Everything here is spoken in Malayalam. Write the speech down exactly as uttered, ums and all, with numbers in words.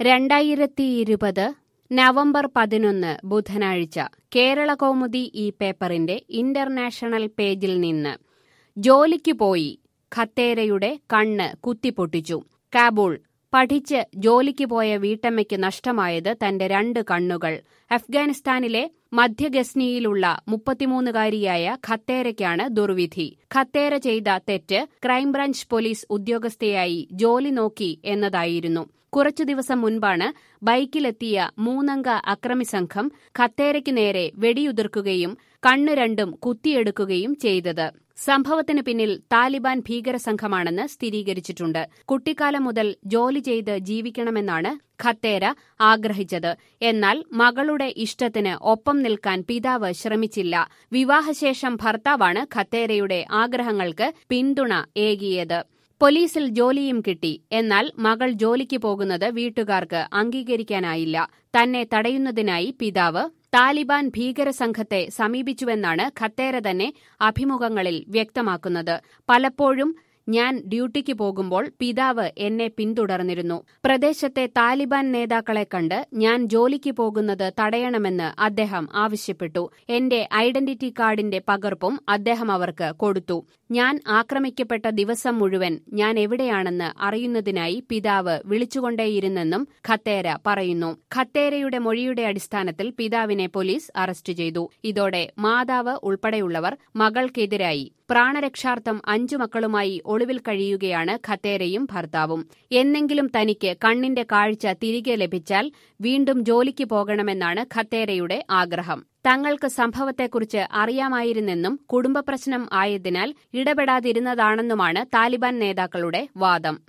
രണ്ടായിരത്തി ഇരുപത് നവംബർ പതിനൊന്ന് ബുധനാഴ്ച കേരളകൗമുദി ഈ പേപ്പറിന്റെ ഇന്റർനാഷണൽ പേജിൽ നിന്ന് ജോലിക്ക് പോയി ഖത്തേരയുടെ കണ്ണ് കുത്തിപ്പൊട്ടിച്ചു. കാബൂൾ. പഠിച്ച് ജോലിക്ക് പോയ വീട്ടമ്മയ്ക്ക് നഷ്ടമായത് തന്റെ രണ്ട് കണ്ണുകൾ. അഫ്ഗാനിസ്ഥാനിലെ മധ്യ ഗസ്നിയിലുള്ള മുപ്പത്തിമൂന്നുകാരിയായ ഖത്തേരയ്ക്കാണ് ദുർവിധി. ഖത്തേര ചെയ്ത തെറ്റ് ക്രൈംബ്രാഞ്ച് പോലീസ് ഉദ്യോഗസ്ഥയായി ജോലി നോക്കി എന്നതായിരുന്നു. കുറച്ചു ദിവസം മുൻപാണ് ബൈക്കിലെത്തിയ മൂന്നംഗ അക്രമി സംഘം ഖത്തേരയ്ക്ക് നേരെ വെടിയുതിർക്കുകയും കണ്ണ് രണ്ടും കുത്തിയെടുക്കുകയും ചെയ്തത്. സംഭവത്തിന് പിന്നിൽ താലിബാൻ ഭീകരസംഘമാണെന്ന് സ്ഥിരീകരിച്ചിട്ടുണ്ട്. കുട്ടിക്കാലം മുതൽ ജോലി ചെയ്ത് ജീവിക്കണമെന്നാണ് ഖത്തേര ആഗ്രഹിച്ചത്. എന്നാൽ മകളുടെ ഇഷ്ടത്തിന് ഒപ്പം നിൽക്കാൻ പിതാവ് ശ്രമിച്ചില്ല. വിവാഹശേഷം ഭർത്താവാണ് ഖത്തേരയുടെ ആഗ്രഹങ്ങൾക്ക് പിന്തുണ ഏകിയത്. പോലീസിൽ ജോലിയും കിട്ടി. എന്നാൽ മകൾ ജോലിക്ക് പോകുന്നത് വീട്ടുകാർക്ക് അംഗീകരിക്കാനായില്ല. തന്നെ തടയുന്നതിനായി പിതാവ് താലിബാൻ ഭീകരസംഘത്തെ സമീപിച്ചുവെന്നാണ് ഖത്തേര തന്നെ അഭിമുഖങ്ങളിൽ വ്യക്തമാക്കുന്നത്. പലപ്പോഴും ഞാൻ ഡ്യൂട്ടിക്ക് പോകുമ്പോൾ പിതാവ് എന്നെ പിന്തുടർന്നിരുന്നു. പ്രദേശത്തെ താലിബാൻ നേതാക്കളെ കണ്ട് ഞാൻ ജോലിക്ക് പോകുന്നത് തടയണമെന്ന് അദ്ദേഹം ആവശ്യപ്പെട്ടു. എന്റെ ഐഡന്റിറ്റി കാർഡിന്റെ പകർപ്പും അദ്ദേഹം അവർക്ക് കൊടുത്തു. ഞാൻ ആക്രമിക്കപ്പെട്ട ദിവസം മുഴുവൻ ഞാൻ എവിടെയാണെന്ന് അറിയുന്നതിനായി പിതാവ് വിളിച്ചുകൊണ്ടേയിരുന്നെന്നും ഖത്തേര പറയുന്നു. ഖത്തേരയുടെ മൊഴിയുടെ അടിസ്ഥാനത്തിൽ പിതാവിനെ പോലീസ് അറസ്റ്റ് ചെയ്തു. ഇതോടെ മാതാവ് ഉൾപ്പെടെയുള്ളവർ മകൾക്കെതിരായി. പ്രാണരക്ഷാർത്ഥം അഞ്ചു മക്കളുമായി ഒളിവിൽ കഴിയുകയാണ് ഖത്തേരയും ഭർത്താവും. എന്നെങ്കിലും തനിക്ക് കണ്ണിന്റെ കാഴ്ച തിരികെ ലഭിച്ചാൽ വീണ്ടും ജോലിക്ക് പോകണമെന്നാണ് ഖത്തേരയുടെ ആഗ്രഹം. തങ്ങൾക്ക് സംഭവത്തെക്കുറിച്ച് അറിയാമായിരുന്നെന്നും കുടുംബപ്രശ്നം ആയതിനാൽ ഇടപെടാതിരുന്നതാണെന്നുമാണ് താലിബാൻ നേതാക്കളുടെ വാദം.